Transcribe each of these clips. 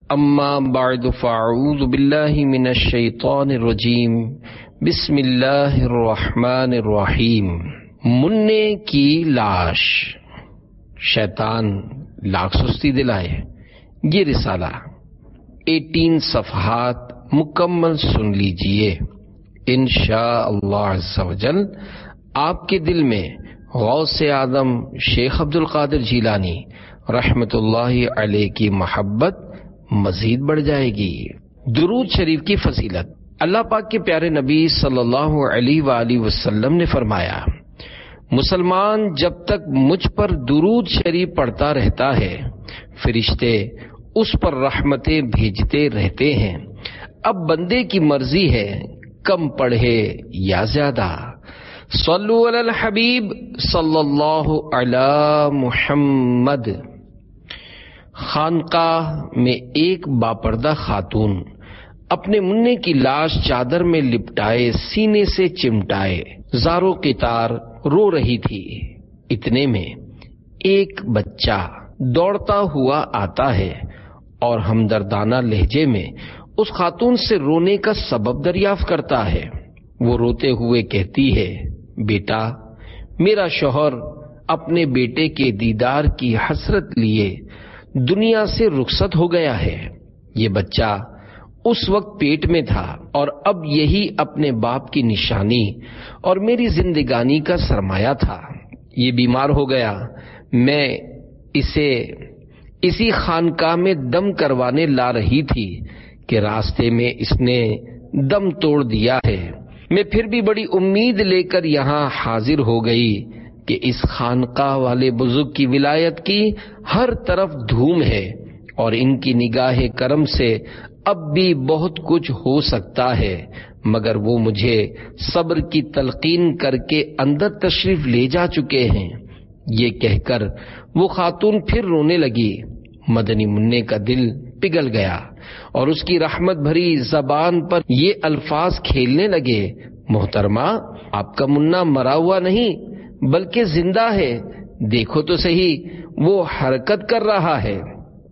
اما بعد فاعوذ باللہ من الشیطان الرجیم بسم اللہ الرحمن الرحیم۔ مننے کی لاش، شیطان لاکھ سستی دلائے، یہ رسالہ 18 صفحات مکمل سن لیجئے، انشاءاللہ عز و جل آپ کے دل میں غوث اعظم شیخ عبد القادر جیلانی رحمت اللہ علیہ کی محبت مزید بڑھ جائے گی۔ درود شریف کی فضیلت۔ اللہ پاک کے پیارے نبی صلی اللہ علیہ وآلہ وسلم نے فرمایا، مسلمان جب تک مجھ پر درود شریف پڑھتا رہتا ہے فرشتے اس پر رحمتیں بھیجتے رہتے ہیں۔ اب بندے کی مرضی ہے کم پڑھے یا زیادہ۔ صلو علی الحبیب صلی اللہ علی محمد۔ خانقاہ میں ایک باپردہ خاتون اپنے مننے کی لاش چادر میں لپٹائے سینے سے چمٹائے زاروں کی تار رو رہی تھی۔ اتنے میں ایک بچہ دوڑتا ہوا آتا ہے اور ہمدردانہ لہجے میں اس خاتون سے رونے کا سبب دریافت کرتا ہے۔ وہ روتے ہوئے کہتی ہے، بیٹا، میرا شوہر اپنے بیٹے کے دیدار کی حسرت لیے دنیا سے رخصت ہو گیا ہے۔ یہ بچہ اس وقت پیٹ میں تھا اور اب یہی اپنے باپ کی نشانی اور میری زندگانی کا سرمایہ تھا۔ یہ بیمار ہو گیا، میں اسے اسی خانقاہ میں دم کروانے لا رہی تھی کہ راستے میں اس نے دم توڑ دیا ہے۔ میں پھر بھی بڑی امید لے کر یہاں حاضر ہو گئی کہ اس خانقاہ والے بزرگ کی ولایت کی ہر طرف دھوم ہے اور ان کی نگاہ کرم سے اب بھی بہت کچھ ہو سکتا ہے، مگر وہ مجھے صبر کی تلقین کر کے اندر تشریف لے جا چکے ہیں۔ یہ کہہ کر وہ خاتون پھر رونے لگی۔ مدنی منع کا دل پگھل گیا اور اس کی رحمت بھری زبان پر یہ الفاظ کھیلنے لگے، محترمہ، آپ کا منا مرا ہوا نہیں بلکہ زندہ ہے، دیکھو تو صحیح، وہ حرکت کر رہا ہے۔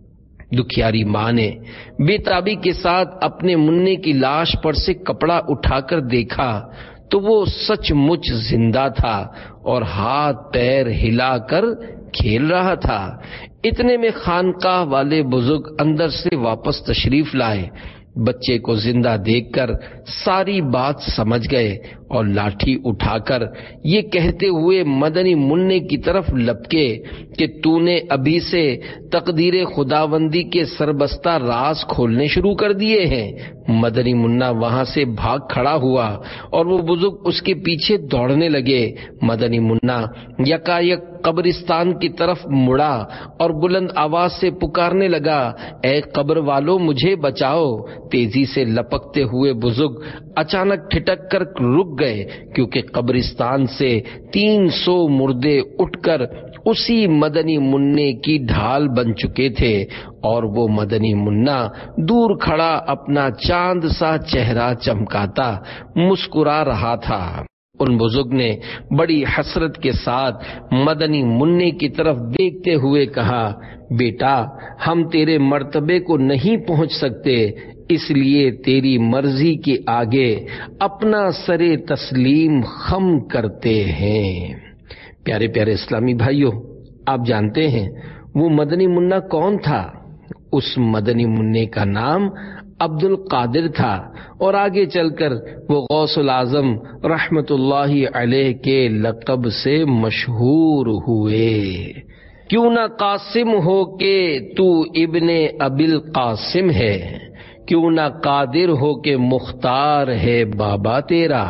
دکھیاری ماں نے بے تابی کے ساتھ اپنے مننے کی لاش پر سے کپڑا اٹھا کر دیکھا تو وہ سچ مچ زندہ تھا اور ہاتھ پیر ہلا کر کھیل رہا تھا۔ اتنے میں خانقاہ والے بزرگ اندر سے واپس تشریف لائے۔ بچے کو زندہ دیکھ کر ساری بات سمجھ گئے اور لاٹھی اٹھا کر یہ کہتے ہوئے مدنی منع کی طرف لپکے کہ تو نے ابھی سے تقدیر خداوندی کے سربستہ راز کھولنے شروع کر دیے ہیں۔ مدنی منع وہاں سے بھاگ کھڑا ہوا اور وہ بزرگ اس کے پیچھے دوڑنے لگے۔ مدنی منع یکایک قبرستان کی طرف مڑا اور بلند آواز سے پکارنے لگا، اے قبر والو، مجھے بچاؤ۔ تیزی سے لپکتے ہوئے بزرگ اچانک ٹھٹک کر رک گئے، کیونکہ قبرستان سے 300 مردے اٹھ کر اسی مدنی منع کی ڈھال بن چکے تھے اور وہ مدنی منع دور کھڑا اپنا چاند سا چہرہ چمکاتا مسکرا رہا تھا۔ ان بزرگ نے بڑی حسرت کے ساتھ مدنی منع کی طرف دیکھتے ہوئے کہا، بیٹا، ہم تیرے مرتبے کو نہیں پہنچ سکتے، اس لیے تیری مرضی کے آگے اپنا سر تسلیم خم کرتے ہیں۔ پیارے پیارے اسلامی بھائیوں، آپ جانتے ہیں وہ مدنی منع کون تھا؟ اس مدنی منع کا نام عبد القادر تھا اور آگے چل کر وہ غوث الاعظم رحمت اللہ علیہ کے لقب سے مشہور ہوئے۔ کیوں نہ قاسم ہو کہ تو ابن ابی القاسم ہے، کیوں نہ قادر ہو کہ مختار ہے بابا تیرا۔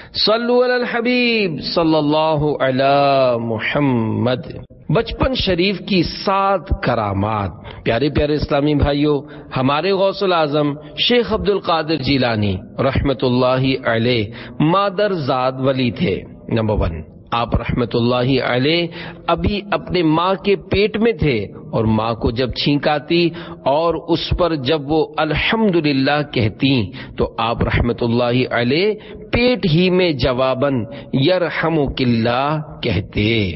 صلو علی الحبیب صلی اللہ علی محمد۔ بچپن شریف کی 7 کرامات۔ پیارے پیارے اسلامی بھائیوں، ہمارے غوث الاعظم شیخ عبد القادر جیلانی رحمت اللہ علیہ مادر زاد ولی تھے۔ نمبر 1، آپ رحمت اللہ علیہ ابھی اپنے ماں کے پیٹ میں تھے اور ماں کو جب چھینک آتی اور اس پر جب وہ الحمدللہ کہتی تو آپ رحمت اللہ علیہ پیٹ ہی میں جواباً یرحمک اللہ کہتے۔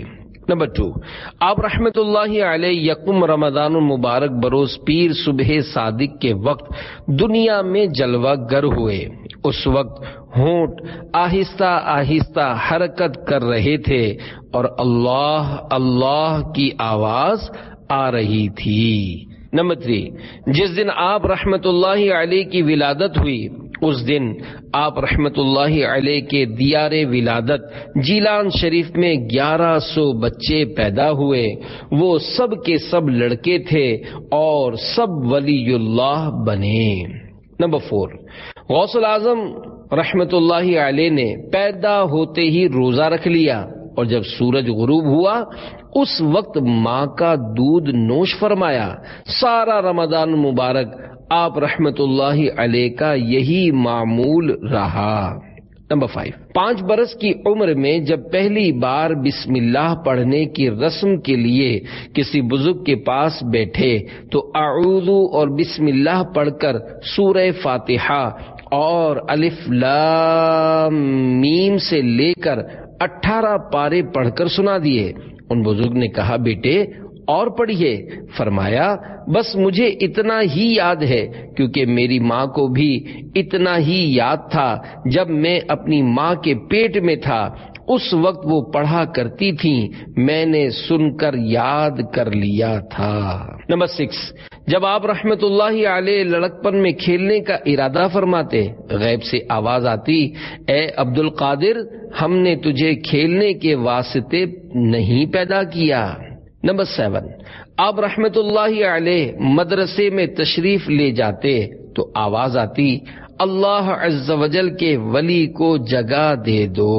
نمبر 2، آپ رحمت اللہ علیہ یکم رمضان المبارک بروز پیر صبح صادق کے وقت دنیا میں جلوہ گر ہوئے۔ اس وقت ہونٹ آہستہ آہستہ حرکت کر رہے تھے اور اللہ اللہ کی آواز آ رہی تھی۔ نمبر 3، جس دن آپ رحمت اللہ علیہ کی ولادت ہوئی اس دن آپ رحمت اللہ علیہ کے دیار ولادت جیلان شریف میں 1100 بچے پیدا ہوئے۔ وہ سب کے سب لڑکے تھے اور سب ولی اللہ بنے۔ نمبر 4، غوث الاعظم رحمت اللہ علیہ نے پیدا ہوتے ہی روزہ رکھ لیا اور جب سورج غروب ہوا اس وقت ماں کا دودھ نوش فرمایا۔ سارا رمضان مبارک آپ رحمت اللہ علیہ کا یہی معمول رہا۔ نمبر 5، 5 برس کی عمر میں جب پہلی بار بسم اللہ پڑھنے کی رسم کے لیے کسی بزرگ کے پاس بیٹھے تو اعوذ اور بسم اللہ پڑھ کر سورہ فاتحہ اور الف لام میم سے لے کر 18 پارے پڑھ کر سنا دیے۔ ان بزرگ نے کہا بیٹے اور پڑھیے۔ فرمایا بس مجھے اتنا ہی یاد ہے کیونکہ میری ماں کو بھی اتنا ہی یاد تھا جب میں اپنی ماں کے پیٹ میں تھا، اس وقت وہ پڑھا کرتی تھیں، میں نے سن کر یاد کر لیا تھا۔ نمبر 6، جب آپ رحمت اللہ علیہ لڑکپن میں کھیلنے کا ارادہ فرماتے غیب سے آواز آتی، اے عبد القادر ہم نے تجھے کھیلنے کے واسطے نہیں پیدا کیا۔ نمبر 7، آپ رحمت اللہ علیہ مدرسے میں تشریف لے جاتے تو آواز آتی، اللہ عز و جل کے ولی کو جگہ دے دو۔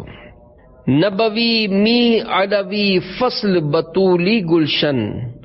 نبوی می علوی فصل بطولی گلشن،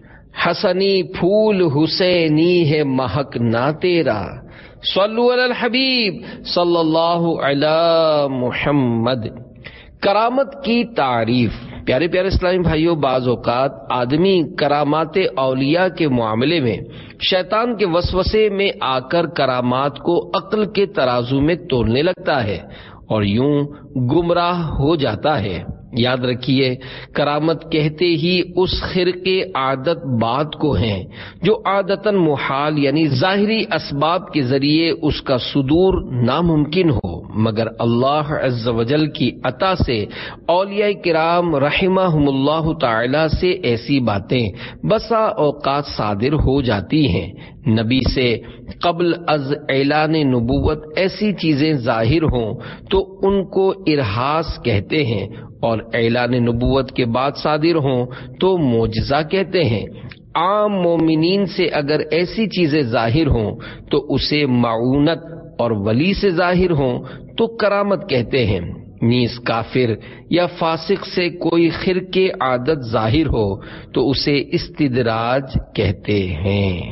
حسنی پھول حسینی ہے مہک نہ تیرا، صلو علی الحبیب صلی اللہ علی محمد۔ کرامت کی تعریف۔ پیارے پیارے اسلامی بھائیوں، بعض اوقات آدمی کرامات اولیاء کے معاملے میں شیطان کے وسوسے میں آ کر کرامات کو عقل کے ترازو میں تولنے لگتا ہے اور یوں گمراہ ہو جاتا ہے۔ یاد رکھیے کرامت کہتے ہی اس خرقے عادت بات کو ہیں جو عادتاً محال یعنی ظاہری اسباب کے ذریعے اس کا صدور ناممکن ہو، مگر اللہ عز و جل کی عطا سے اولیاء کرام رحمہم اللہ تعالی سے ایسی باتیں بسا اوقات صادر ہو جاتی ہیں۔ نبی سے قبل از اعلان نبوت ایسی چیزیں ظاہر ہوں تو ان کو ارہاس کہتے ہیں اور اعلان نبوت کے بعد صادر ہوں تو معجزہ کہتے ہیں۔ عام مومنین سے اگر ایسی چیزیں ظاہر ہوں تو اسے معونت اور ولی سے ظاہر ہوں تو کرامت کہتے ہیں۔ نیز کافر یا فاسق سے کوئی خرقے عادت ظاہر ہو تو اسے استدراج کہتے ہیں۔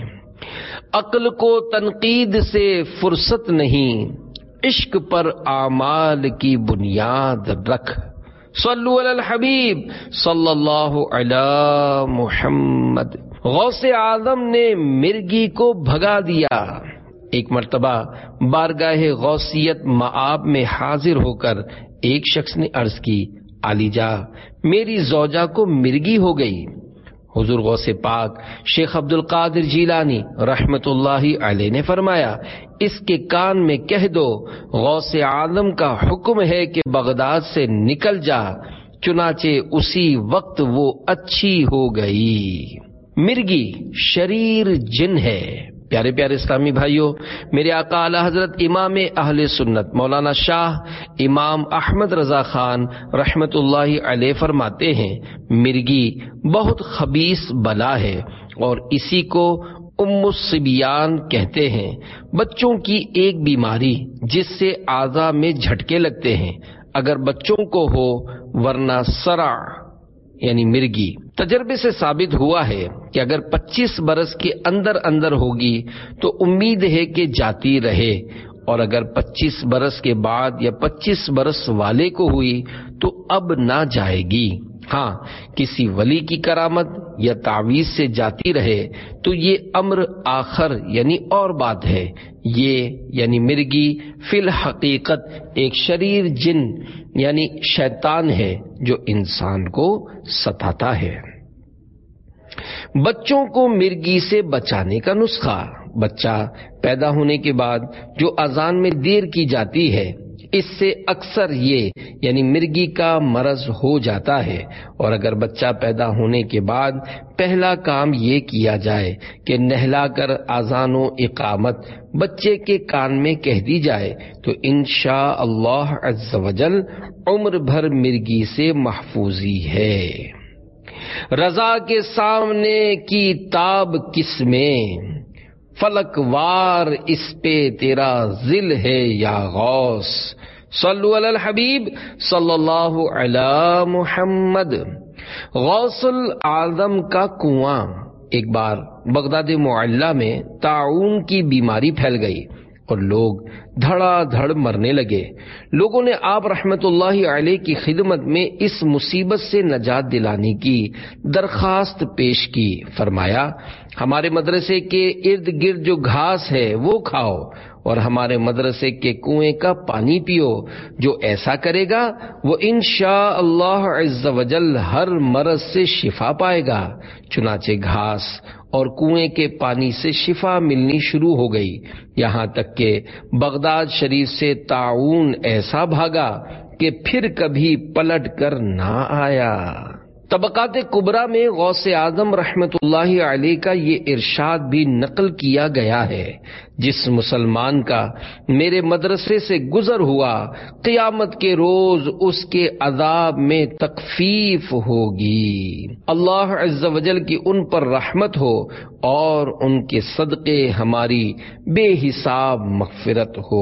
عقل کو تنقید سے فرصت نہیں، عشق پر اعمال کی بنیاد رکھ، صلو علی الحبیب صلی اللہ علی محمد۔ غوث اعظم نے مرگی کو بھگا دیا۔ ایک مرتبہ بارگاہ غوثیت مآب میں حاضر ہو کر ایک شخص نے عرض کی، علی جا میری زوجہ کو مرگی ہو گئی۔ حضور غوث پاک شیخ عبد القادر جیلانی رحمت اللہ علیہ نے فرمایا، اس کے کان میں کہہ دو غوث اعظم کا حکم ہے کہ بغداد سے نکل جا، چنانچہ اسی وقت وہ اچھی ہو گئی۔ مرگی شریر جن ہے۔ پیارے پیارے اسلامی بھائیوں، میرے آقا اعلی حضرت امام اہل سنت مولانا شاہ امام احمد رضا خان رحمت اللہ علیہ فرماتے ہیں، مرگی بہت خبیث بلا ہے اور اسی کو ام الصبیان کہتے ہیں۔ بچوں کی ایک بیماری جس سے اعضاء میں جھٹکے لگتے ہیں، اگر بچوں کو ہو ورنہ صرع یعنی مرگی۔ تجربے سے ثابت ہوا ہے کہ اگر 25 برس کے اندر ہوگی تو امید ہے کہ جاتی رہے اور اگر 25 برس کے بعد یا 25 برس والے کو ہوئی تو اب نہ جائے گی۔ ہاں کسی ولی کی کرامت یا تعویذ سے جاتی رہے تو یہ امر آخر یعنی اور بات ہے۔ یہ یعنی مرگی فی الحقیقت ایک شریر جن یعنی شیطان ہے جو انسان کو ستاتا ہے۔ بچوں کو مرگی سے بچانے کا نسخہ۔ بچہ پیدا ہونے کے بعد جو اذان میں دیر کی جاتی ہے اس سے اکثر یہ یعنی مرگی کا مرض ہو جاتا ہے، اور اگر بچہ پیدا ہونے کے بعد پہلا کام یہ کیا جائے کہ نہلا کر اذان و اقامت بچے کے کان میں کہہ دی جائے تو انشاء اللہ عز وجل عمر بھر مرگی سے محفوظی ہے۔ رضا کے سامنے کی تاب کس میں، فلک وار اس پہ تیرا ذل ہے یا غوث۔ صلو علی الحبیب صلی اللہ علی محمد۔ غوث العظم کا کنواں۔ ایک بار بغداد معلیٰ میں طاعون کی بیماری پھیل گئی اور لوگ دھڑا دھڑ مرنے لگے۔ لوگوں نے آپ رحمت اللہ علیہ کی خدمت میں اس مصیبت سے نجات دلانے کی درخواست پیش کی۔ فرمایا ہمارے مدرسے کے ارد گرد جو گھاس ہے وہ کھاؤ اور ہمارے مدرسے کے کنویں کا پانی پیو، جو ایسا کرے گا وہ انشاء اللہ عز وجل ہر مرض سے شفا پائے گا۔ چنانچہ گھاس اور کنویں کے پانی سے شفا ملنی شروع ہو گئی، یہاں تک کہ بغداد شریف سے طاعون ایسا بھاگا کہ پھر کبھی پلٹ کر نہ آیا۔ طبقات کبریٰ میں غوث اعظم رحمت اللہ علیہ کا یہ ارشاد بھی نقل کیا گیا ہے، جس مسلمان کا میرے مدرسے سے گزر ہوا قیامت کے روز اس کے عذاب میں تخفیف ہوگی۔ اللہ عز و جل کی ان پر رحمت ہو اور ان کے صدقے ہماری بے حساب مغفرت ہو۔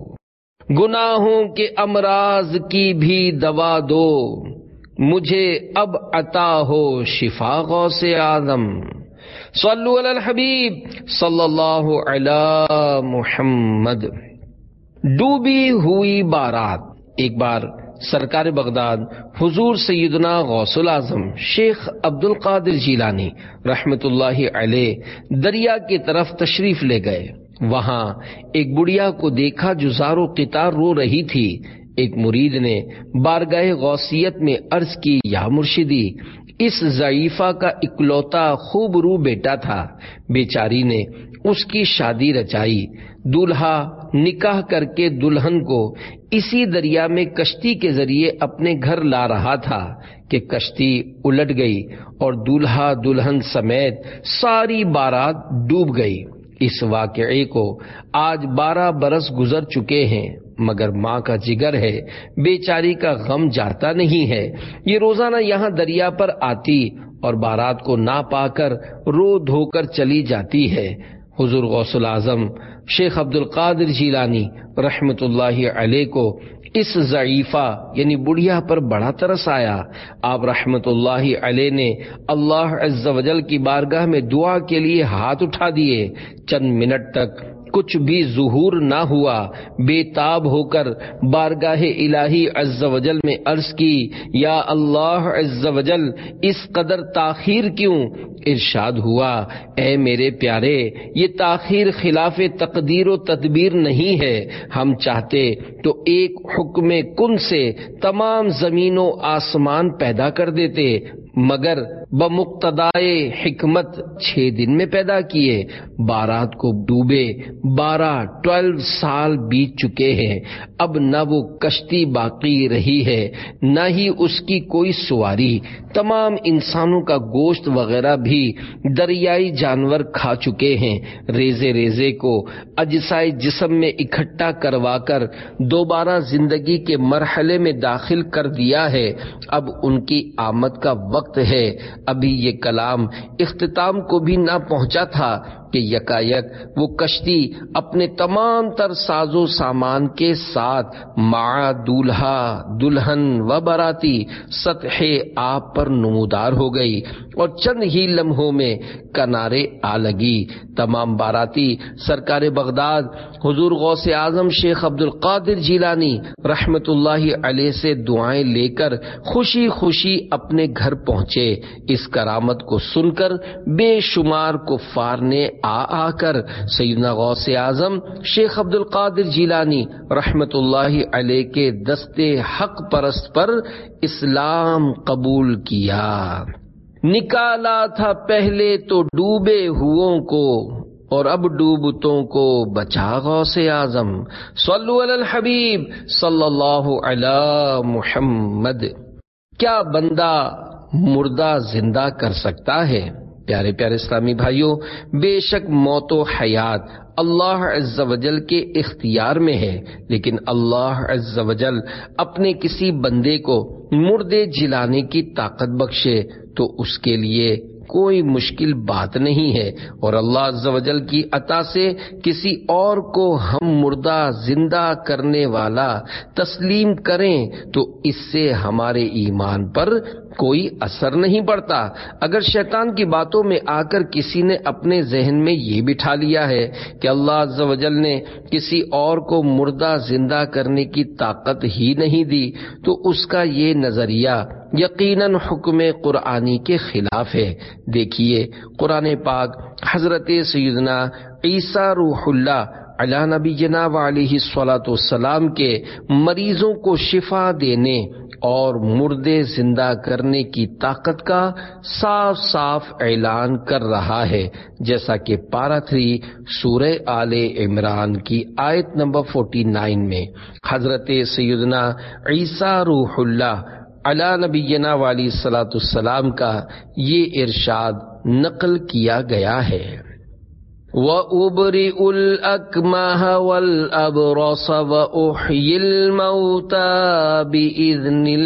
گناہوں کے امراض کی بھی دوا دو، مجھے اب عطا ہو شفا غوث اعظم۔ صلو علی الحبیب صلی اللہ علی محمد۔ ڈوبی ہوئی بارات۔ ایک بار سرکار بغداد حضور سیدنا غوث العظم شیخ عبد القادر جیلانی رحمت اللہ علیہ دریا کی طرف تشریف لے گئے۔ وہاں ایک بڑھیا کو دیکھا جو زار و قطار رو رہی تھی۔ ایک مرید نے بارگاہ غوثیت میں عرض کی، یا مرشدی، اس ضعیفہ کا اکلوتا خوب رو بیٹا تھا، بیچاری نے اس کی شادی رچائی، دولہا نکاح کر کے دلہن کو اسی دریا میں کشتی کے ذریعے اپنے گھر لا رہا تھا کہ کشتی الٹ گئی اور دولہا دلہن سمیت ساری بارات ڈوب گئی۔ اس واقعے کو آج 12 برس گزر چکے ہیں، مگر ماں کا جگر ہے، بیچاری کا غم جاتا نہیں ہے۔ یہ روزانہ یہاں دریا پر آتی اور بارات کو نہ پا کر رو دھو کر چلی جاتی ہے۔ حضور غوث العظم شیخ عبد القادر جیلانی رحمت اللہ علیہ کو اس ضعیفہ یعنی بڑھیا پر بڑا ترس آیا۔ آپ رحمت اللہ علیہ نے اللہ عز و جل کی بارگاہ میں دعا کے لیے ہاتھ اٹھا دیے۔ چند منٹ تک کچھ بھی ظہور نہ ہوا، بے تاب ہو کر بارگاہ الہی عز و جل میں عرض کی، یا اللہ عز و جل اس قدر تاخیر کیوں؟ ارشاد ہوا، اے میرے پیارے، یہ تاخیر خلاف تقدیر و تدبیر نہیں ہے، ہم چاہتے تو ایک حکم کن سے تمام زمین و آسمان پیدا کر دیتے، مگر بمقتدائے حکمت 6 دن میں پیدا کیے۔ بارات کو ڈوبے 12 سال بیت چکے ہیں، اب نہ وہ کشتی باقی رہی ہے نہ ہی اس کی کوئی سواری، تمام انسانوں کا گوشت وغیرہ بھی دریائی جانور کھا چکے ہیں، ریزے ریزے کو اجزائے جسم میں اکٹھا کروا کر دوبارہ زندگی کے مرحلے میں داخل کر دیا ہے۔ اب ان کی آمد کا وقت ہے۔ ابھی یہ کلام اختتام کو بھی نہ پہنچا تھا کہ یکایک وہ کشتی اپنے تمام تر ساز و سامان کے ساتھ مع دولہا دلہن و باراتی سطح آب پر نمودار ہو گئی اور چند ہی لمحوں میں کنارے آ لگی۔ تمام باراتی سرکار بغداد حضور غوث اعظم شیخ عبد القادر جیلانی رحمت اللہ علیہ سے دعائیں لے کر خوشی خوشی اپنے گھر پہنچے۔ اس کرامت کو سن کر بے شمار کفار نے آ کر سیدنا غوث اعظم شیخ عبد القادر جیلانی رحمت اللہ علیہ کے دستے حق پرست پر اسلام قبول کیا۔ نکالا تھا پہلے تو ڈوبے ہووں کو اور اب ڈوبتوں کو بچا غوث اعظم۔ صلو علی الحبیب صلی اللہ علی محمد۔ کیا بندہ مردہ زندہ کر سکتا ہے؟ پیارے پیارے اسلامی بھائیوں، بے شک موت و حیات اللہ عز و جل کے اختیار میں ہے، لیکن اللہ عز و جل اپنے کسی بندے کو مردے جلانے کی طاقت بخشے تو اس کے لیے کوئی مشکل بات نہیں ہے، اور اللہ عز و جل کی عطا سے کسی اور کو ہم مردہ زندہ کرنے والا تسلیم کریں تو اس سے ہمارے ایمان پر کوئی اثر نہیں پڑتا۔ اگر شیطان کی باتوں میں آ کر کسی نے اپنے ذہن میں یہ بٹھا لیا ہے کہ اللہ عز و جل نے کسی اور کو مردہ زندہ کرنے کی طاقت ہی نہیں دی تو اس کا یہ نظریہ یقیناً حکم قرآنی کے خلاف ہے۔ دیکھیے قرآن پاک حضرت سیدنا عیسیٰ روح اللہ علی نبینا و علیہ الصلاۃ والسلام کے مریضوں کو شفا دینے اور مردے زندہ کرنے کی طاقت کا صاف صاف اعلان کر رہا ہے، جیسا کہ پارہ 3 سورہ آل عمران کی آیت نمبر 49 میں حضرت سیدنا عیسیٰ روح اللہ علی نبینا و علیہ الصلاۃ والسلام کا یہ ارشاد نقل کیا گیا ہے۔ وَأُبْرِئُ الْأَكْمَهَ وَالْأَبْرَصَ وَأُحْيِي الْمَوْتَى بِإِذْنِ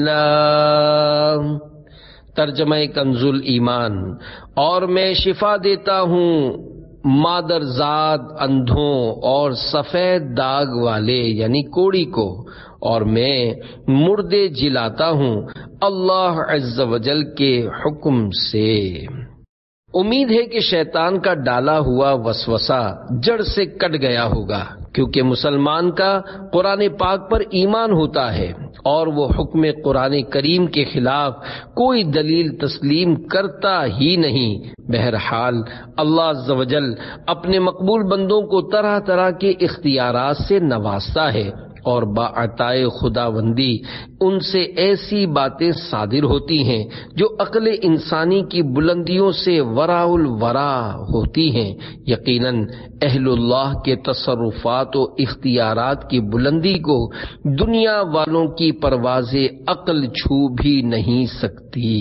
اللَّهِ۔ ترجمہ کنز ایمان۔ اور میں شفا دیتا ہوں مادرزاد اندھوں اور سفید داغ والے یعنی کوڑی کو، اور میں مردے جلاتا ہوں اللہ عز و جل کے حکم سے۔ امید ہے کہ شیطان کا ڈالا ہوا وسوسہ جڑ سے کٹ گیا ہوگا، کیونکہ مسلمان کا قرآن پاک پر ایمان ہوتا ہے اور وہ حکم قرآن کریم کے خلاف کوئی دلیل تسلیم کرتا ہی نہیں۔ بہرحال اللہ عز و جل اپنے مقبول بندوں کو طرح طرح کے اختیارات سے نوازتا ہے، اور باعطائے خداوندی ان سے ایسی باتیں صادر ہوتی ہیں جو عقل انسانی کی بلندیوں سے وراء الورا ہوتی ہیں۔ یقیناً اہل اللہ کے تصرفات و اختیارات کی بلندی کو دنیا والوں کی پرواز عقل چھو بھی نہیں سکتی۔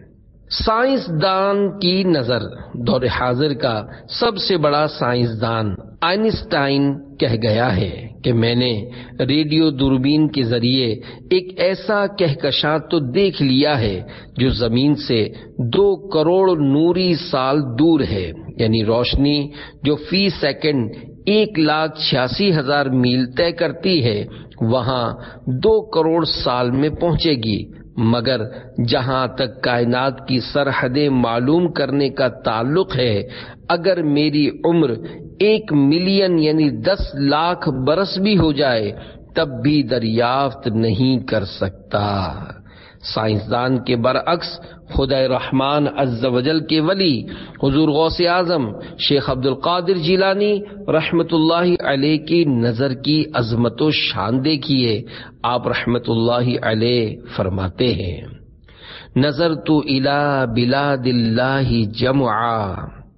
سائنسدان کی نظر۔ دور حاضر کا سب سے بڑا سائنسدان آئنسٹائن کہہ گیا ہے کہ میں نے ریڈیو دوربین کے ذریعے ایک ایسا کہکشاں تو دیکھ لیا ہے جو زمین سے 2 کروڑ نوری سال دور ہے، یعنی روشنی جو فی سیکنڈ 1,86,000 میل طے کرتی ہے وہاں 2 کروڑ سال میں پہنچے گی، مگر جہاں تک کائنات کی سرحدیں معلوم کرنے کا تعلق ہے، اگر میری عمر 1 ملین یعنی 10 لاکھ برس بھی ہو جائے تب بھی دریافت نہیں کر سکتا۔ سائنسدان کے برعکس خدا رحمان عز و جل کے ولی حضور غوث اعظم شیخ عبد القادر جیلانی رحمت اللہ علیہ کی نظر کی عظمت و شان دیکھیے۔ آپ رحمت اللہ علیہ فرماتے ہیں، نظرت الی بلاد اللہ جمعا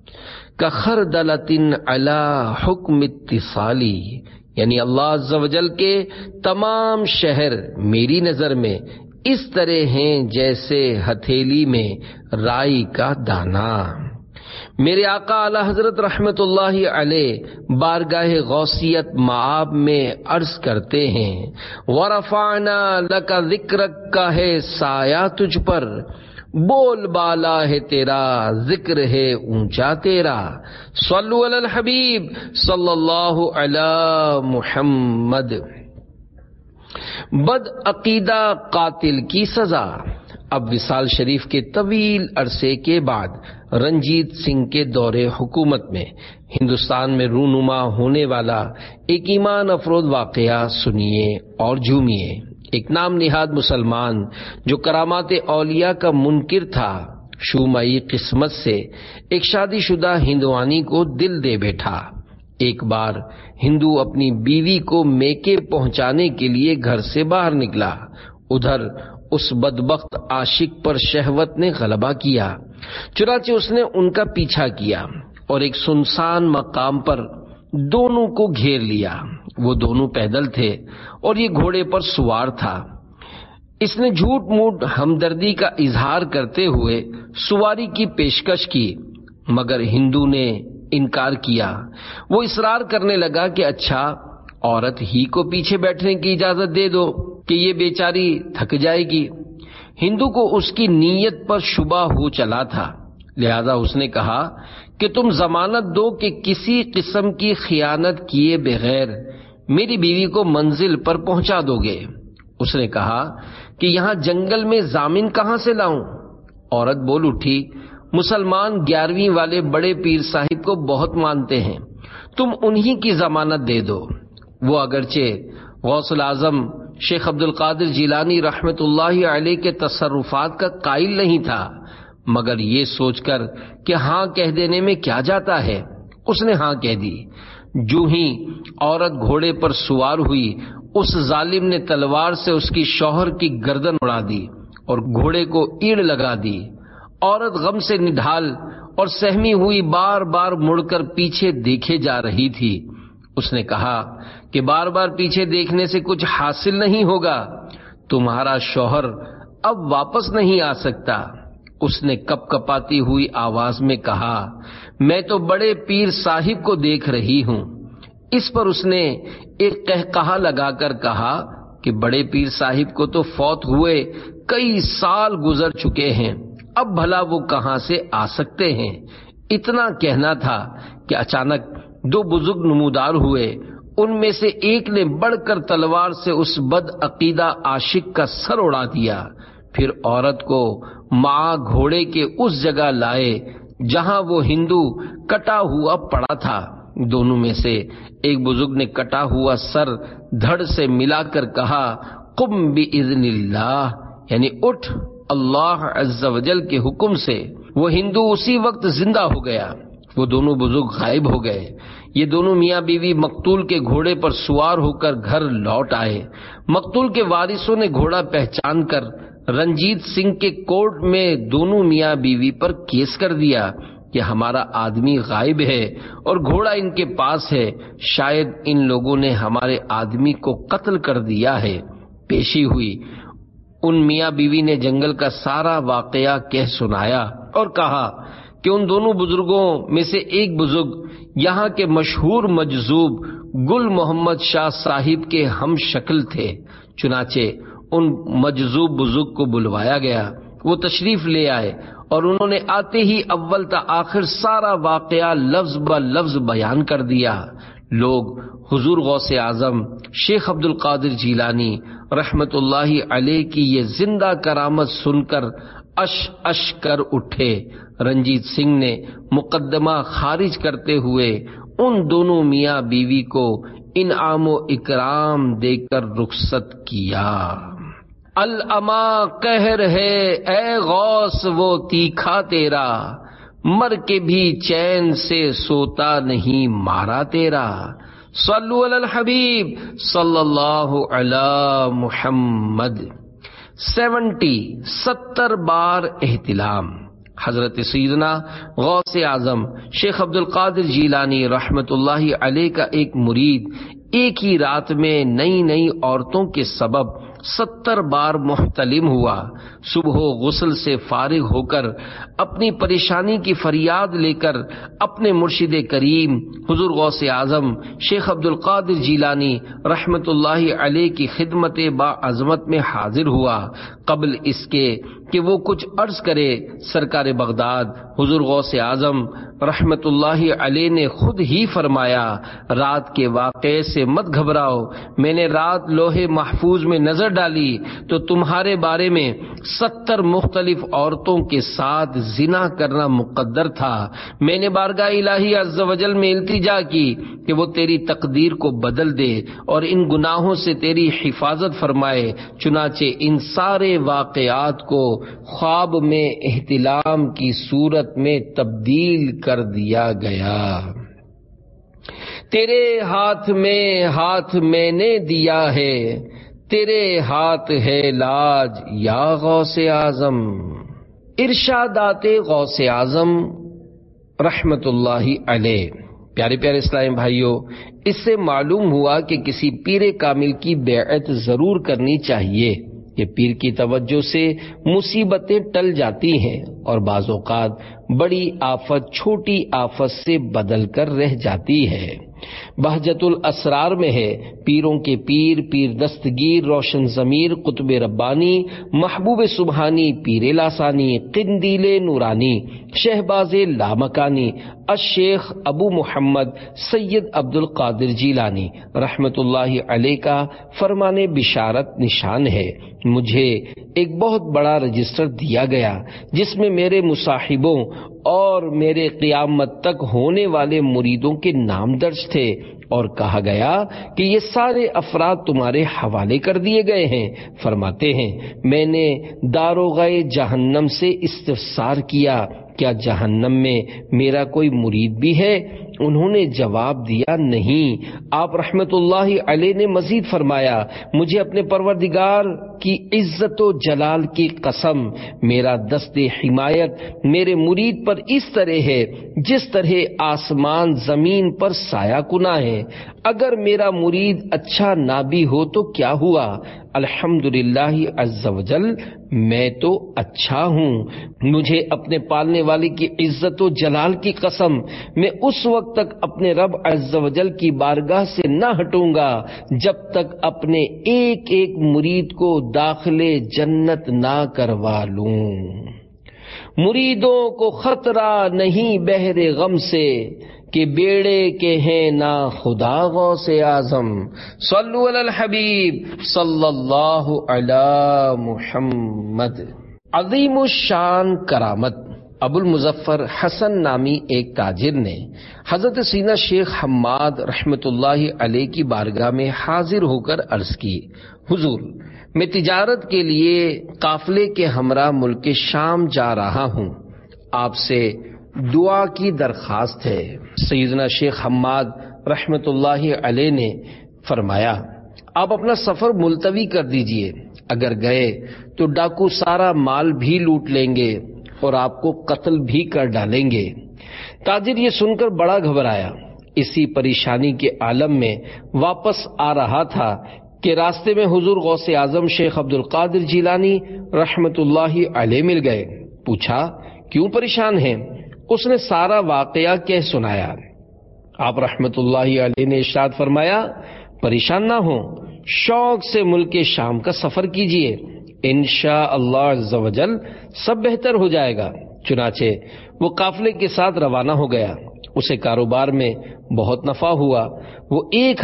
کخردلۃ علی حکم اتصالی، یعنی اللہ عز و جل کے تمام شہر میری نظر میں اس طرح ہیں جیسے ہتھیلی میں رائی کا دانہ۔ میرے آقا اعلی حضرت رحمت اللہ علیہ بارگاہ غوثیت معاب میں عرض کرتے ہیں، وَرَفَعْنَا لَكَ ذِكْرَكَ کا ہے سایہ تجھ پر، بول بالا ہے تیرا، ذکر ہے اونچا تیرا، صلو علی الحبیب صلی اللہ علی محمد۔ بد عقیدہ قاتل کی سزا۔ اب وصال شریف کے طویل عرصے کے بعد رنجیت سنگھ کے دور حکومت میں ہندوستان میں رونما ہونے والا ایک ایمان افروز واقعہ سنیے اور جھومیے۔ ایک نام نہاد مسلمان جو کرامات اولیاء کا منکر تھا، شومئی قسمت سے ایک شادی شدہ ہندوانی کو دل دے بیٹھا۔ ایک بار ہندو اپنی بیوی کو میکے پہنچانے کے لیے گھر سے باہر نکلا، ادھر اس بدبخت عاشق پر شہوت نے غلبہ کیا، چنانچہ اس نے ان کا پیچھا کیا اور ایک سنسان مقام پر دونوں کو گھیر لیا۔ وہ دونوں پیدل تھے اور یہ گھوڑے پر سوار تھا۔ اس نے جھوٹ موٹ ہمدردی کا اظہار کرتے ہوئے سواری کی پیشکش کی، مگر ہندو نے انکار کیا۔ وہ اصرار کرنے لگا کہ اچھا، عورت ہی کو پیچھے بیٹھنے کی اجازت دے دو کہ یہ بیچاری تھک جائے گی۔ ہندو کو اس کی نیت پر شبہ ہو چلا تھا، لہذا اس نے کہا کہ تم ضمانت دو کہ کسی قسم کی خیانت کیے بغیر میری بیوی کو منزل پر پہنچا دو گے۔ اس نے کہا کہ یہاں جنگل میں ضامن کہاں سے لاؤں؟ عورت بول اٹھی، مسلمان 11ویں والے بڑے پیر صاحب کو بہت مانتے ہیں، تم انہی کی ضمانت دے دو۔ وہ اگرچہ غوث الاعظم شیخ عبد القادر جیلانی رحمت اللہ علیہ کے تصرفات کا قائل نہیں تھا، مگر یہ سوچ کر کہ ہاں کہہ دینے میں کیا جاتا ہے، اس نے ہاں کہہ دی۔ جو ہی عورت گھوڑے پر سوار ہوئی، اس ظالم نے تلوار سے اس کی شوہر کی گردن اڑا دی اور گھوڑے کو ایڑ لگا دی۔ عورت غم سے نڈھال اور سہمی ہوئی بار بار مڑ کر پیچھے دیکھے جا رہی تھی۔ اس نے کہا کہ بار بار پیچھے دیکھنے سے کچھ حاصل نہیں ہوگا، تمہارا شوہر اب واپس نہیں آ سکتا۔ اس نے کپ کپاتی ہوئی آواز میں کہا، میں تو بڑے پیر صاحب کو دیکھ رہی ہوں۔ اس پر اس نے ایک قہقہا لگا کر کہا کہ بڑے پیر صاحب کو تو فوت ہوئے کئی سال گزر چکے ہیں، اب بھلا وہ کہاں سے آ سکتے ہیں۔ اتنا کہنا تھا کہ اچانک دو بزرگ نمودار ہوئے، ان میں سے ایک نے بڑھ کر تلوار سے اس بد عقیدہ عاشق کا سر اڑا دیا، پھر عورت کو مع گھوڑے کے اس جگہ لائے جہاں وہ ہندو کٹا ہوا پڑا تھا۔ دونوں میں سے ایک بزرگ نے کٹا ہوا سر دھڑ سے ملا کر کہا، قم باذن اللہ، یعنی اٹھ اللہ عز و جل کے حکم سے۔ وہ ہندو اسی وقت زندہ ہو گیا۔ وہ دونوں بزرگ غائب ہو گئے۔ یہ دونوں میاں بیوی مقتول کے گھوڑے پر سوار ہو کر گھر لوٹ آئے۔ مقتول کے وارثوں نے گھوڑا پہچان کر رنجیت سنگھ کے کورٹ میں دونوں میاں بیوی پر کیس کر دیا کہ ہمارا آدمی غائب ہے اور گھوڑا ان کے پاس ہے، شاید ان لوگوں نے ہمارے آدمی کو قتل کر دیا ہے۔ پیشی ہوئی۔ ان میاں بیوی نے جنگل کا سارا واقعہ کہہ سنایا اور کہا کہ ان دونوں بزرگوں میں سے ایک بزرگ یہاں کے مشہور مجذوب گل محمد شاہ صاحب کے ہم شکل تھے۔ چنانچہ ان مجذوب بزرگ کو بلوایا گیا، وہ تشریف لے آئے اور انہوں نے آتے ہی اول تا آخر سارا واقعہ لفظ ب لفظ بیان کر دیا۔ لوگ حضور غوث اعظم شیخ عبد القادر جیلانی رحمت اللہ علیہ کی یہ زندہ کرامت سن کر اش اش کر اٹھے۔ رنجیت سنگھ نے مقدمہ خارج کرتے ہوئے ان دونوں میاں بیوی کو انعام و اکرام دے کر رخصت کیا۔ الاما قہر ہے اے غوث وہ تیکھا تیرا، مر کے بھی چین سے سوتا نہیں مارا تیرا۔ صلو علی الحبیب صلی اللہ علی محمد۔ 70 بار احتلام۔ حضرت سیدنا غوث اعظم شیخ عبد القادر جیلانی رحمت اللہ علیہ کا ایک مرید ایک ہی رات میں نئی نئی عورتوں کے سبب 70 بار محتلم ہوا۔ صبح غسل سے فارغ ہو کر اپنی پریشانی کی فریاد لے کر اپنے مرشد کریم حضور غوث اعظم شیخ عبد القادر جیلانی رحمت اللہ علیہ کی خدمت با عظمت میں حاضر ہوا۔ قبل اس کے کہ وہ کچھ عرض کرے، سرکار بغداد حضور غوث اعظم رحمت اللہ علیہ نے خود ہی فرمایا، رات کے واقعے سے مت گھبراؤ، میں نے رات لوح محفوظ میں نظر ڈالی تو تمہارے بارے میں 70 مختلف عورتوں کے ساتھ زنا کرنا مقدر تھا۔ میں نے بارگاہ الہی عز و جل میں التجا کی کہ وہ تیری تقدیر کو بدل دے اور ان گناہوں سے تیری حفاظت فرمائے۔ چنانچہ ان سارے واقعات کو خواب میں احتلام کی صورت میں تبدیل کر دیا گیا۔ تیرے ہاتھ میں نے دیا ہے، تیرے ہاتھ ہے لاج یا غوث اعظم۔ ارشادات غوث اعظم رحمت اللہ علیہ۔ پیارے پیارے اسلامی بھائیوں، اس سے معلوم ہوا کہ کسی پیر کامل کی بیعت ضرور کرنی چاہیے۔ یہ پیر کی توجہ سے مصیبتیں ٹل جاتی ہیں اور بعض اوقات بڑی آفت چھوٹی آفت سے بدل کر رہ جاتی ہے۔ بہجت الاسرار میں ہے، پیروں کے پیر پیر دستگیر روشن ضمیر قطب ربانی محبوب سبحانی پیر لاسانی قندیل نورانی شہباز لامکانی الشیخ ابو محمد سید عبد القادر جیلانی رحمت اللہ علیہ کا فرمان بشارت نشان ہے۔ مجھے ایک بہت بڑا رجسٹر دیا گیا جس میں میرے مصاحبوں اور میرے قیامت تک ہونے والے مریدوں کے نام درج تھے، اور کہا گیا کہ یہ سارے افراد تمہارے حوالے کر دیے گئے ہیں۔ فرماتے ہیں، میں نے داروغہ جہنم سے استفسار کیا، کیا جہنم میں میرا کوئی مرید بھی ہے؟ انہوں نے جواب دیا، نہیں۔ آپ رحمت اللہ علیہ نے مزید فرمایا، مجھے اپنے پروردگار کی عزت و جلال کی قسم، میرا دست حمایت میرے مرید پر اس طرح ہے جس طرح آسمان زمین پر سایہ کنا ہے۔ اگر میرا مرید اچھا نہ بھی ہو تو کیا ہوا، الحمدللہ عز و جل میں تو اچھا ہوں۔ مجھے اپنے پالنے والے کی عزت و جلال کی قسم، میں اس وقت تک اپنے رب عز و جل کی بارگاہ سے نہ ہٹوں گا جب تک اپنے ایک ایک مرید کو داخل جنت نہ کروا لوں۔ مریدوں کو خطرہ نہیں بحر غم سے، کہ بیڑے کے ہیں نا خدا غوث اعظم۔ صلو علی الحبیب صلی اللہ علی محمد۔ عظیم الشان کرامت ابو المظفر حسن نامی ایک تاجر نے حضرت سیدنا شیخ حماد رحمت اللہ علیہ کی بارگاہ میں حاضر ہو کر عرض کی، حضور، میں تجارت کے لیے قافلے کے ہمراہ ملک شام جا رہا ہوں، آپ سے دعا کی درخواست ہے۔ سیدنا شیخ حماد رحمت اللہ علیہ نے فرمایا، آپ اپنا سفر ملتوی کر دیجئے، اگر گئے تو ڈاکو سارا مال بھی لوٹ لیں گے اور آپ کو قتل بھی کر ڈالیں گے۔ تاجر یہ سن کر بڑا گھبرایا۔ اسی پریشانی کے عالم میں واپس آ رہا تھا کہ راستے میں حضور غوث اعظم شیخ عبد القادر جیلانی رحمت اللہ علیہ مل گئے۔ پوچھا، کیوں پریشان ہیں؟ اس نے سارا واقعہ کہہ سنایا۔ آپ رحمت اللہ علیہ نے ارشاد فرمایا، پریشان نہ ہوں، شوق سے ملک شام کا سفر کیجئے، انشاءاللہ عز و جل سب بہتر ہو جائے گا۔ چنانچہ وہ قافلے کے ساتھ روانہ ہو گیا۔ اسے کاروبار میں بہت نفع ہوا۔ وہ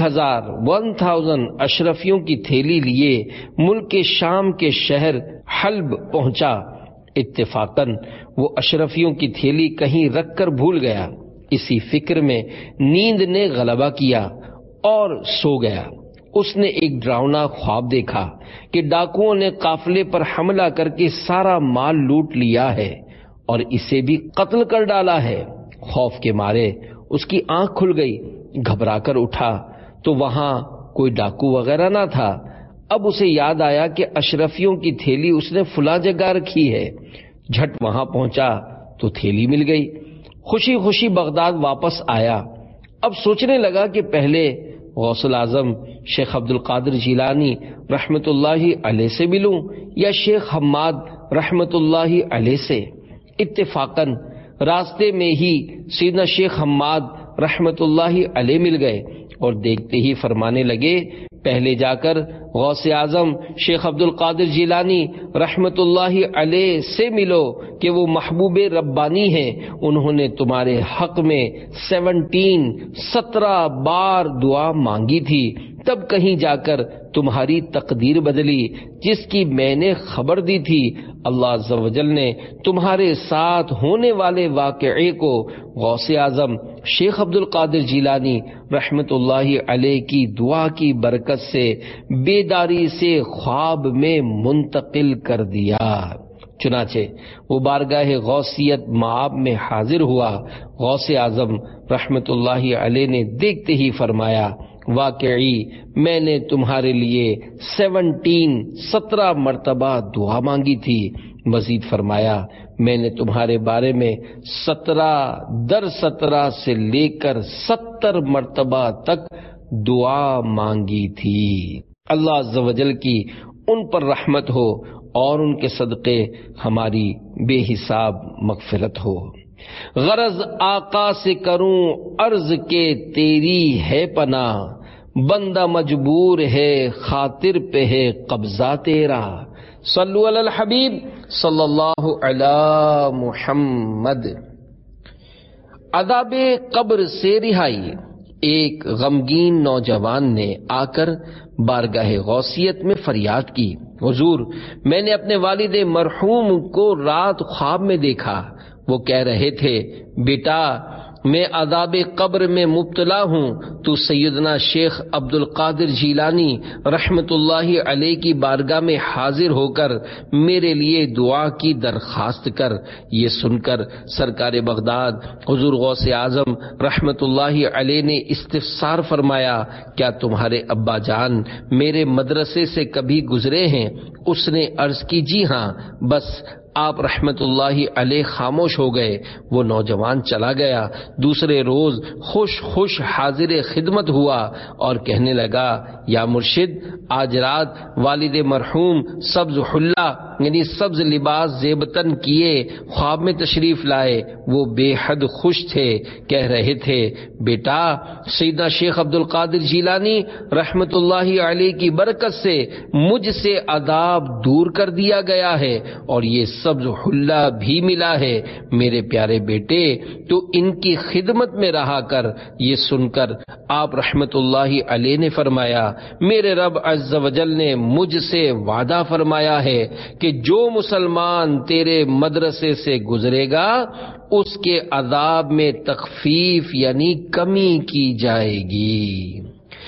1000 اشرفیوں کی تھیلی لیے ملک شام کے شہر حلب پہنچا۔ اتفاقاً وہ اشرفیوں کی تھیلی کہیں رکھ کر بھول گیا۔ اسی فکر میں نیند نے غلبہ کیا اور سو گیا۔ اس نے ایک ڈراؤنا خواب دیکھا کہ ڈاکوؤں نے قافلے پر حملہ کر کے سارا مال لوٹ لیا ہے اور اسے بھی قتل کر ڈالا ہے۔ خوف کے مارے اس کی آنکھ کھل گئی، گھبرا کر اٹھا تو وہاں کوئی ڈاکو وغیرہ نہ تھا۔ اب اسے یاد آیا کہ اشرفیوں کی تھیلی اس نے فلاں جگہ رکھی ہے۔ جھٹ وہاں پہنچا تو تھیلی مل گئی۔ خوشی خوشی بغداد واپس آیا۔ اب سوچنے لگا کہ پہلے غوث العظم شیخ عبد القادر جیلانی رحمت اللہ علیہ سے ملوں یا شیخ حماد رحمت اللہ علیہ سے؟ اتفاقاً راستے میں ہی سیدنا شیخ حماد رحمت اللہ علیہ مل گئے اور دیکھتے ہی فرمانے لگے، پہلے جا کر غوث اعظم شیخ عبد القادر جیلانی رحمت اللہ علیہ سے ملو کہ وہ محبوب ربانی ہیں، انہوں نے تمہارے حق میں 17 بار دعا مانگی تھی، تب کہیں جا کر تمہاری تقدیر بدلی، جس کی میں نے خبر دی تھی۔ اللہ عز و جل نے تمہارے ساتھ ہونے والے واقعے کو غوث اعظم شیخ عبد القادر جیلانی رحمت اللہ علیہ کی دعا کی برکت سے بیداری سے خواب میں منتقل کر دیا۔ چنانچہ وہ بارگاہ غوثیت مآب میں حاضر ہوا۔ غوث اعظم رحمت اللہ علیہ نے دیکھتے ہی فرمایا، واقعی میں نے تمہارے لیے 17 مرتبہ دعا مانگی تھی۔ مزید فرمایا، میں نے تمہارے بارے میں 17 سے لے کر 70 مرتبہ تک دعا مانگی تھی۔ اللہ عز و جل کی ان پر رحمت ہو اور ان کے صدقے ہماری بے حساب مغفرت ہو۔ غرض آقا سے کروں عرض کے تیری ہے پناہ، بندہ مجبور ہے خاطر پہ ہے قبضہ تیرا۔ صلو علی الحبیب صلی اللہ علی محمد۔ عذاب قبر سے رہائی۔ ایک غمگین نوجوان نے آ کر بارگاہ غوثیت میں فریاد کی، حضور میں نے اپنے والد مرحوم کو رات خواب میں دیکھا، وہ کہہ رہے تھے، بیٹا میں عذاب قبر میں مبتلا ہوں، تو سیدنا شیخ عبد القادر جیلانی رحمت اللہ علیہ کی بارگاہ میں حاضر ہو کر میرے لیے دعا کی درخواست کر۔ یہ سن کر سرکار بغداد حضور غوث اعظم رحمت اللہ علیہ نے استفسار فرمایا، کیا تمہارے ابا جان میرے مدرسے سے کبھی گزرے ہیں؟ اس نے عرض کی، جی ہاں۔ بس آپ رحمت اللہ علیہ خاموش ہو گئے۔ وہ نوجوان چلا گیا۔ دوسرے روز خوش حاضر خدمت ہوا اور کہنے لگا، یا مرشد، آج رات والد مرحوم سبز حلہ یعنی سبز لباس زیبتن کیے خواب میں تشریف لائے۔ وہ بے حد خوش تھے، کہہ رہے تھے، بیٹا سیدنا شیخ عبد القادر جیلانی رحمت اللہ علیہ کی برکت سے مجھ سے عذاب دور کر دیا گیا ہے اور یہ سبز حلہ بھی ملا ہے۔ میرے پیارے بیٹے، تو ان کی خدمت میں رہا کر۔ یہ سن کر آپ رحمت اللہ علیہ نے فرمایا، میرے رب عز و جل نے مجھ سے وعدہ فرمایا ہے کہ جو مسلمان تیرے مدرسے سے گزرے گا اس کے عذاب میں تخفیف یعنی کمی کی جائے گی۔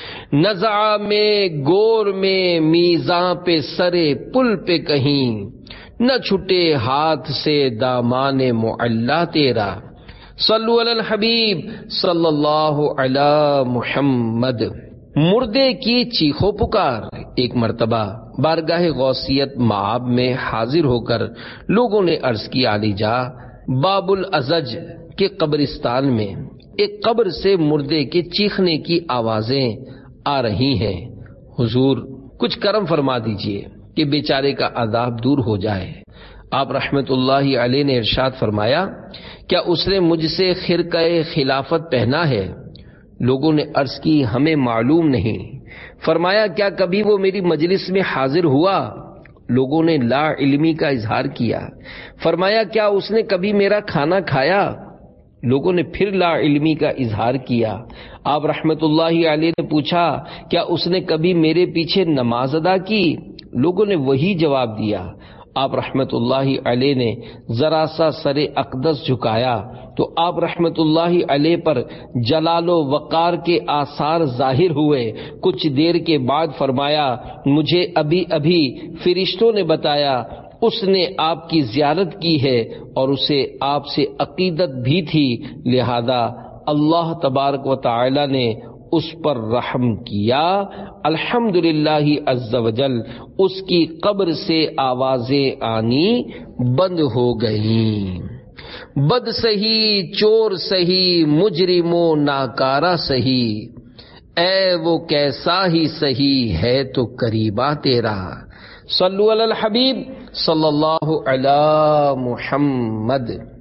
نزع میں گور میں میزاں پہ سرے پل پہ کہیں، نہ چھٹے ہاتھ سے دامان معلا تیرا۔ صلو علی الحبیب صلی اللہ علی محمد۔ مردے کی چیخو پکار۔ ایک مرتبہ بارگاہ غوثیت مآب میں حاضر ہو کر لوگوں نے عرض کی، علی جا باب الازج کے قبرستان میں ایک قبر سے مردے کے چیخنے کی آوازیں آ رہی ہیں، حضور کچھ کرم فرما دیجئے کہ بیچارے کا عذاب دور ہو جائے۔ آپ رحمت اللہ علیہ نے ارشاد فرمایا، کیا اس نے مجھ سے خرقہ خلافت پہنا ہے؟ لوگوں نے عرض کی، ہمیں معلوم نہیں۔ فرمایا، کیا کبھی وہ میری مجلس میں حاضر ہوا؟ لوگوں نے لا علمی کا اظہار کیا۔ فرمایا، کیا اس نے کبھی میرا کھانا کھایا؟ لوگوں نے پھر لا علمی کا اظہار کیا۔ آپ رحمت اللہ علیہ نے پوچھا، کیا اس نے کبھی میرے پیچھے نماز ادا کی؟ لوگوں نے وہی جواب دیا۔ آپ رحمت اللہ علیہ نے ذرا سا سر اقدس جھکایا تو آپ رحمت اللہ علیہ پر جلال و وقار کے آثار ظاہر ہوئے۔ کچھ دیر کے بعد فرمایا، مجھے ابھی فرشتوں نے بتایا اس نے آپ کی زیارت کی ہے اور اسے آپ سے عقیدت بھی تھی، لہذا اللہ تبارک و تعالی نے اس پر رحم کیا۔ الحمدللہ عز و جل اس کی قبر سے آوازیں آنی بند ہو گئیں۔ بد سہی، چور سہی، مجرم و ناکارہ سہی، اے وہ کیسا ہی سہی ہے تو قریبا تیرا. صلو علی الحبیب صلی اللہ علی محمد.